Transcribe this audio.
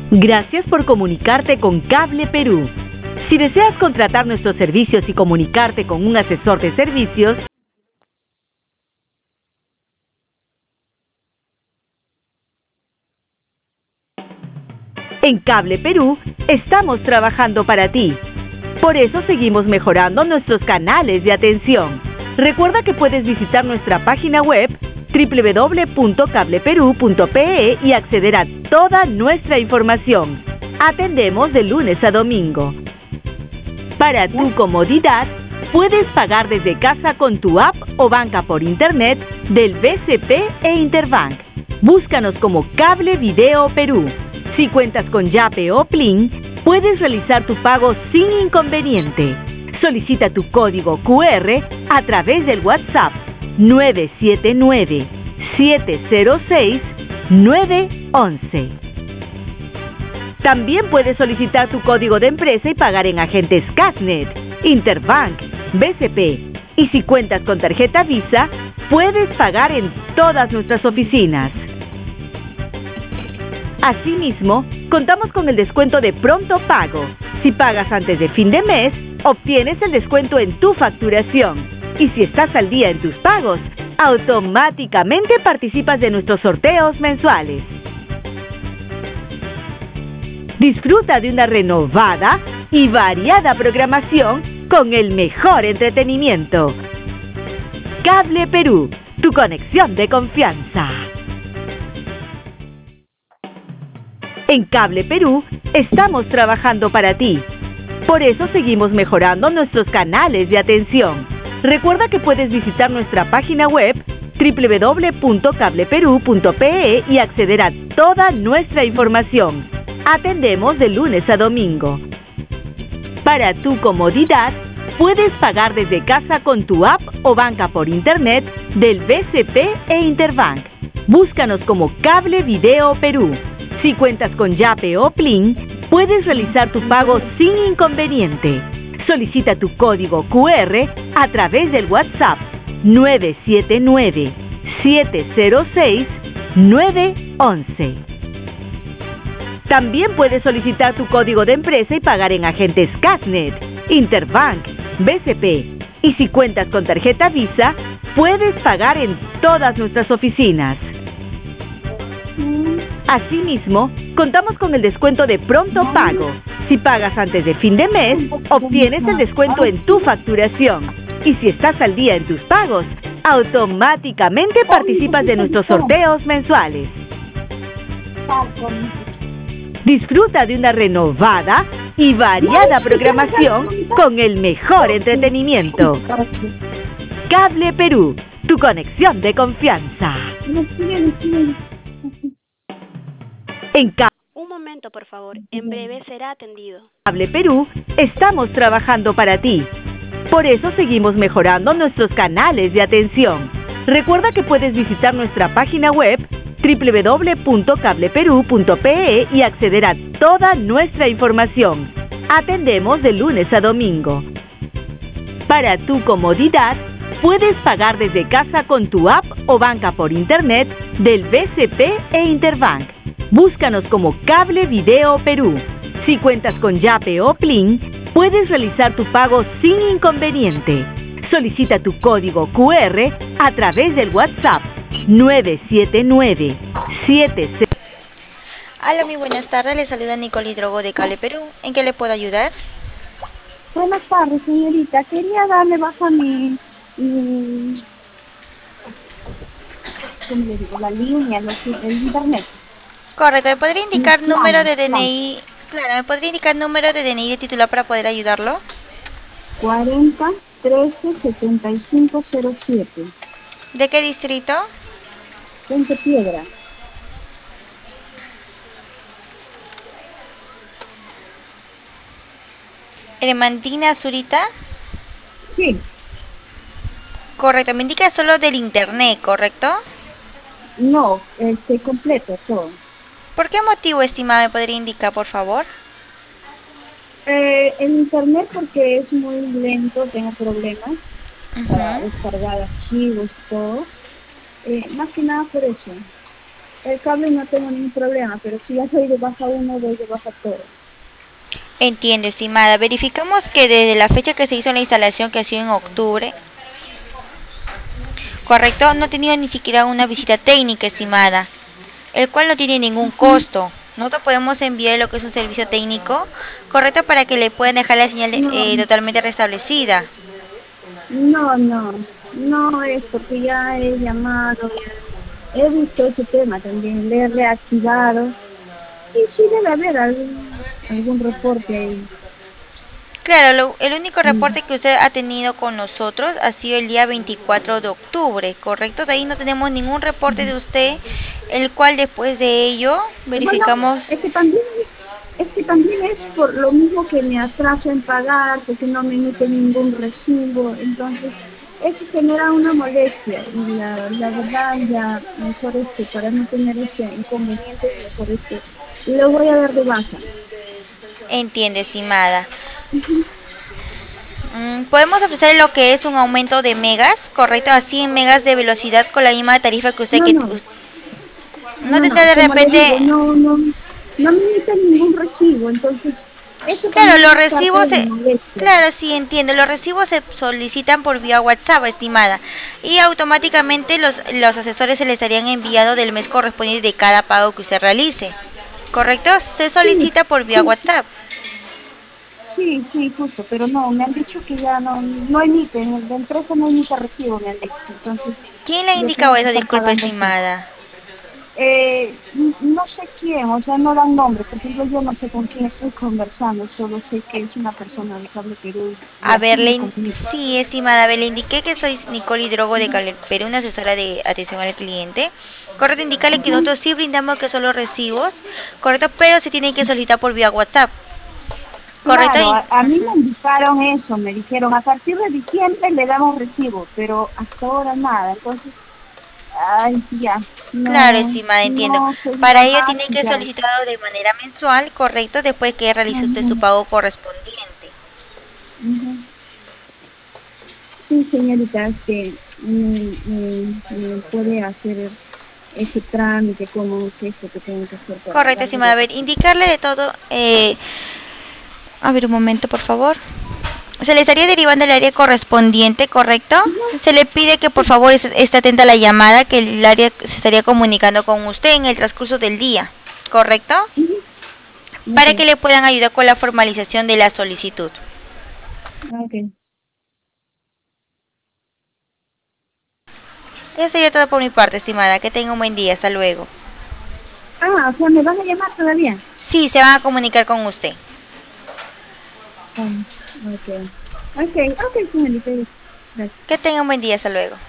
Gracias por comunicarte con Cable Perú. Si deseas contratar nuestros servicios y comunicarte con un asesor de servicios, en Cable Perú estamos trabajando para ti. Por eso seguimos mejorando nuestros canales de atención. Recuerda que puedes visitar nuestra página web www.cableperú.pe y acceder a toda nuestra información. Atendemos de lunes a domingo. Para tu comodidad, puedes pagar desde casa con tu app o banca por internet del BCP e Interbank. Búscanos como Cable Video Perú. Si cuentas con Yape o Plin, puedes realizar tu pago sin inconveniente. Solicita tu código QR a través del WhatsApp 979-706-911. También puedes solicitar tu código de empresa y pagar en agentes Casnet, Interbank, BCP. Y si cuentas con tarjeta Visa, puedes pagar en todas nuestras oficinas. Asimismo, contamos con el descuento de pronto pago. Si pagas antes de fin de mes, obtienes el descuento en tu facturación. Y si estás al día en tus pagos, automáticamente participas de nuestros sorteos mensuales. Disfruta de una renovada y variada programación con el mejor entretenimiento. Cable Perú, tu conexión de confianza. En Cable Perú estamos trabajando para ti. Por eso seguimos mejorando nuestros canales de atención. Recuerda que puedes visitar nuestra página web www.cableperú.pe y acceder a toda nuestra información. Atendemos de lunes a domingo. Para tu comodidad, puedes pagar desde casa con tu app o banca por internet del BCP e Interbank. Búscanos como Cable Video Perú. Si cuentas con Yape o Plin, puedes realizar tu pago sin inconveniente. Solicita tu código QR a través del WhatsApp 979-706-911. También puedes solicitar tu código de empresa y pagar en agentes Casnet, Interbank, BCP. Y si cuentas con tarjeta Visa, puedes pagar en todas nuestras oficinas. Asimismo, contamos con el descuento de pronto pago. Si pagas antes de fin de mes, obtienes el descuento en tu facturación. Y si estás al día en tus pagos, automáticamente participas de nuestros sorteos mensuales. Disfruta de una renovada y variada programación con el mejor entretenimiento. Cable Perú, tu conexión de confianza. Un momento, por favor. En breve será atendido. Cable Perú estamos trabajando para ti. Por eso seguimos mejorando nuestros canales de atención. Recuerda que puedes visitar nuestra página web www.cableperú.pe y acceder a toda nuestra información. Atendemos de lunes a domingo. Para tu comodidad, puedes pagar desde casa con tu app o banca por internet del BCP e Interbank. Búscanos como Cable Video Perú. Si cuentas con Yape o Plin, puedes realizar tu pago sin inconveniente. Solicita tu código QR a través del WhatsApp 979-76. Hola, muy buenas tardes. Le saluda Nicole Hidrogo de Cable Perú. ¿En qué le puedo ayudar? Buenas tardes, señorita. Quería darle baja ¿cómo le digo? La línea, el internet. Correcto. ¿Me podría indicar número de DNI? Claro, ¿me podría indicar número de DNI de titular para poder ayudarlo? 40 13 75 07. ¿De qué distrito? Puente Piedra. ¿Hermantina Zurita? Sí. Correcto. Me indica solo del internet, ¿correcto? No, completo todo. ¿Por qué motivo, estimada, me podría indicar, por favor? El internet porque es muy lento, tengo problemas para descargar archivos, todo. Más que nada por eso. el cable no tengo ningún problema, pero si ya soy de baja uno, doy de baja todo. Entiendo, estimada. Verificamos que desde la fecha que se hizo la instalación, que ha sido en octubre, correcto, no ha tenido ni siquiera una visita técnica, estimada, el cual no tiene ningún costo. Nosotros podemos enviar lo que es un servicio técnico, correcto, para que le puedan dejar la señal totalmente restablecida. No es porque ya he llamado, ya he visto ese tema también, le he reactivado. Y sí debe haber algún reporte ahí. Claro, el único reporte que usted ha tenido con nosotros ha sido el día 24 de octubre, ¿correcto? De ahí no tenemos ningún reporte de usted, el cual después de ello verificamos... Bueno, es que también es por lo mismo que me atraso en pagar, porque no me emite ningún recibo, entonces eso genera una molestia y la verdad ya mejor para no tener este inconveniente, mejor lo voy a dar de baja. Entiende, estimada. Podemos ofrecer lo que es un aumento de megas, correcto, a 100 megas de velocidad con la misma tarifa que usted... No tendrá de repente... No me emite ningún recibo, entonces... Claro, los recibos, claro, sí entiendo, los recibos se solicitan por vía WhatsApp, estimada, y automáticamente los asesores se les estarían enviado del mes correspondiente de cada pago que usted realice, ¿correcto? Se solicita por vía WhatsApp. Sí, justo, pero no, me han dicho que ya no emiten, la empresa no emite recibo, me han dicho, entonces... ¿Quién le ha indicado eso, disculpe, estimada? No sé quién, o sea, no dan nombre, por ejemplo, yo no sé con quién estoy conversando, solo sé que es una persona de Cable Perú. A ver, sí, estimada, a ver, le indiqué que soy Nicole Hidrogo de Cable Perú, una asesora de atención al cliente. Correcto, indicarle que nosotros sí brindamos que son los recibos, correcto, pero se tienen que solicitar por vía WhatsApp. Correcto. Claro, a mí me indicaron eso, me dijeron, a partir de diciembre le damos recibo, pero hasta ahora nada, entonces... Ay, ya. Claro, estimada, entiendo. Para ello tiene que solicitarlo de manera mensual, correcto, después que realice usted su pago correspondiente. Sí, señorita, me puede hacer ese trámite, como que esto que tengo que hacer. Correcto, estimada. A ver, indicarle de todo. A ver, un momento, por favor. Se le estaría derivando el área correspondiente, ¿correcto? Se le pide que por favor esté atenta a la llamada, que el área se estaría comunicando con usted en el transcurso del día, ¿correcto? Para que le puedan ayudar con la formalización de la solicitud. Eso sería todo por mi parte, estimada. Que tenga un buen día. Hasta luego. O sea, ¿me van a llamar todavía? Sí, se van a comunicar con usted. Ok, señorita. Gracias. Que tenga un buen día, hasta luego.